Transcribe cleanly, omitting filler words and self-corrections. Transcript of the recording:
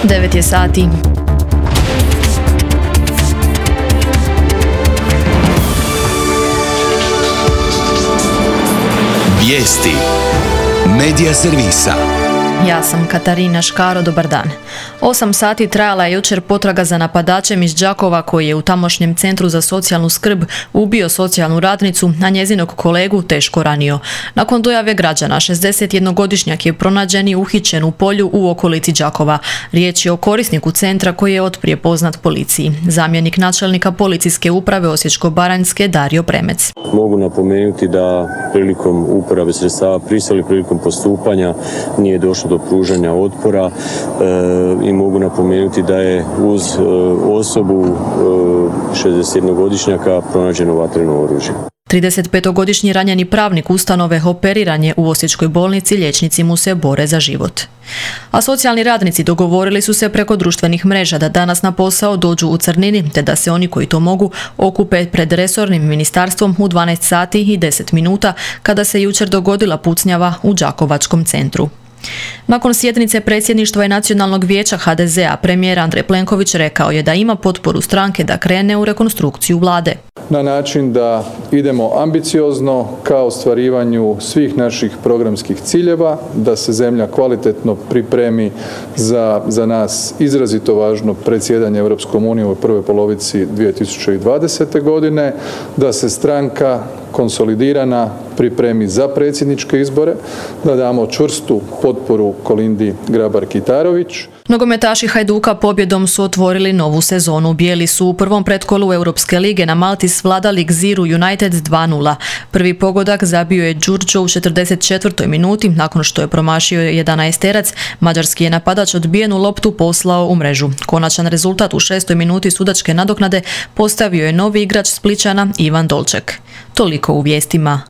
9 je sati. Vijesti Medija servisa. Ja sam Katarina Škaro, dobar dan. 8 sati trajala je jučer potraga za napadačem iz Đakova koji je u tamošnjem centru za socijalnu skrb ubio socijalnu radnicu, a njezinog kolegu teško ranio. Nakon dojave građana, 61-godišnjak je pronađen i uhićen u polju u okolici Đakova. Riječ je o korisniku centra koji je otprije poznat policiji. Zamjenik načelnika policijske uprave Osječko-baranjske Dario Premec. Mogu napomenuti da prilikom uporabe sredstava prisile, prilikom postupanja nije došlo do pružanja otpora i mogu napomenuti da je uz osobu 61-godišnjaka pronađeno vatreno oružje. 35-godišnji ranjeni pravnik ustanove operiran je u Osječkoj bolnici, liječnici mu se bore za život. A socijalni radnici dogovorili su se preko društvenih mreža da danas na posao dođu u crnini, te da se oni koji to mogu okupe pred resornim ministarstvom u 12 sati i 10 minuta, kada se jučer dogodila pucnjava u Đakovačkom centru. Nakon sjednice predsjedništva i Nacionalnog vijeća HDZ-a, premijer Andrej Plenković rekao je da ima potporu stranke da krene u rekonstrukciju vlade. Na način da idemo ambiciozno ka ostvarivanju svih naših programskih ciljeva, da se zemlja kvalitetno pripremi za nas izrazito važno predsjedanje Europskom unijom u prvoj polovici 2020. godine, da se stranka konsolidirana pripremi za predsjedničke izbore, da damo čvrstu potporu Kolindi Grabar-Kitarović. Nogometaši Hajduka pobjedom su otvorili novu sezonu. Bijeli su u prvom pretkolu Europske lige na Malti svladali Gziru United 2:0. Prvi pogodak zabio je Đurđo u 44. minuti, nakon što je promašio 11-terac. Mađarski je napadač odbijenu loptu poslao u mrežu. Konačan rezultat u 6. minuti sudačke nadoknade postavio je novi igrač Splićana Ivan Dolček. Toliko u vijestima.